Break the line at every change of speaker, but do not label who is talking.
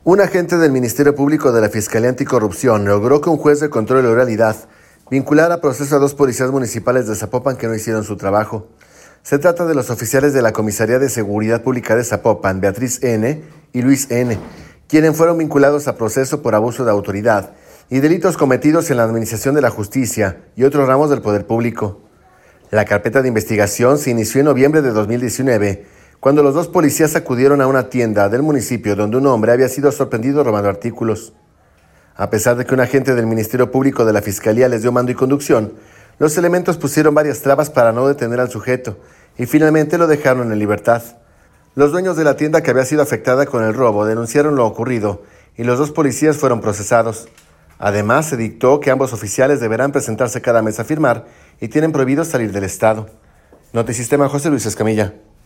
Un agente del Ministerio Público de la Fiscalía Anticorrupción logró que un juez de control de oralidad vinculara a proceso a 2 policías municipales de Zapopan que no hicieron su trabajo. Se trata de los oficiales de la Comisaría de Seguridad Pública de Zapopan, Beatriz N. y Luis N., quienes fueron vinculados a proceso por abuso de autoridad y delitos cometidos en la administración de la justicia y otros ramos del poder público. La carpeta de investigación se inició en noviembre de 2019, cuando los 2 policías acudieron a una tienda del municipio donde un hombre había sido sorprendido robando artículos. A pesar de que un agente del Ministerio Público de la Fiscalía les dio mando y conducción, los elementos pusieron varias trabas para no detener al sujeto y finalmente lo dejaron en libertad. Los dueños de la tienda que había sido afectada con el robo denunciaron lo ocurrido y los 2 policías fueron procesados. Además, se dictó que ambos oficiales deberán presentarse cada mes a firmar y tienen prohibido salir del estado. Notisistema, José Luis Escamilla.